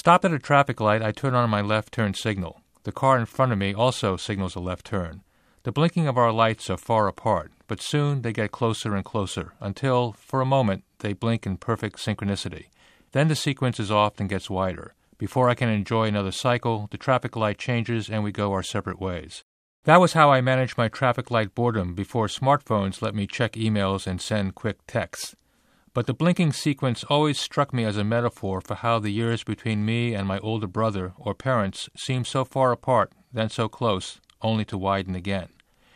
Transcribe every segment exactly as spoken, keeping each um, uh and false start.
Stopped at a traffic light, I turn on my left turn signal. The car in front of me also signals a left turn. The blinking of our lights are far apart, but soon they get closer and closer until, for a moment, they blink in perfect synchronicity. Then the sequence is off and gets wider. Before I can enjoy another cycle, the traffic light changes and we go our separate ways. That was how I managed my traffic light boredom before smartphones let me check emails and send quick texts. But the blinking sequence always struck me as a metaphor for how the years between me and my older brother or parents seemed so far apart, then so close, only to widen again.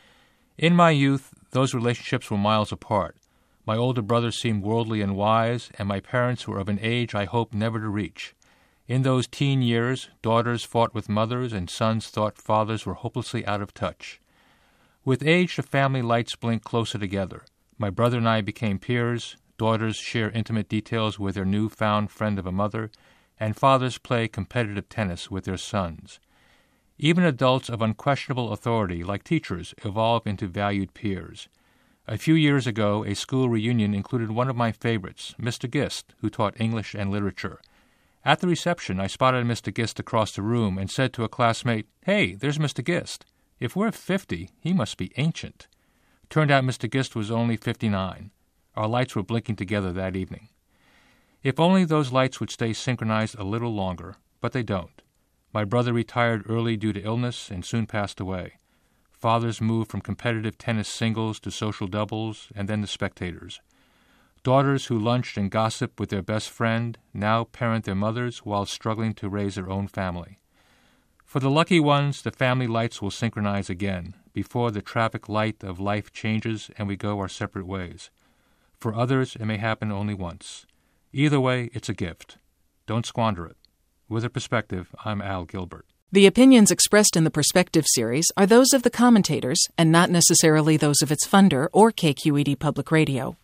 In my youth, those relationships were miles apart. My older brother seemed worldly and wise, and my parents were of an age I hoped never to reach. In those teen years, daughters fought with mothers, and sons thought fathers were hopelessly out of touch. With age, the family lights blinked closer together. My brother and I became peers, daughters share intimate details with their newfound friend of a mother, and fathers play competitive tennis with their sons. Even adults of unquestionable authority, like teachers, evolve into valued peers. A few years ago, a school reunion included one of my favorites, Mister Gist, who taught English and literature. At the reception, I spotted Mister Gist across the room and said to a classmate, "Hey, there's Mister Gist. If we're fifty, he must be ancient." Turned out Mister Gist was only fifty-nine. Our lights were blinking together that evening. If only those lights would stay synchronized a little longer, but they don't. My brother retired early due to illness and soon passed away. Fathers moved from competitive tennis singles to social doubles and then to spectators. Daughters who lunched and gossiped with their best friend now parent their mothers while struggling to raise their own family. For the lucky ones, the family lights will synchronize again before the traffic light of life changes and we go our separate ways. For others, it may happen only once. Either way, it's a gift. Don't squander it. With a Perspective, I'm Al Gilbert. The opinions expressed in the Perspective series are those of the commentators and not necessarily those of its funder or K Q E D Public Radio.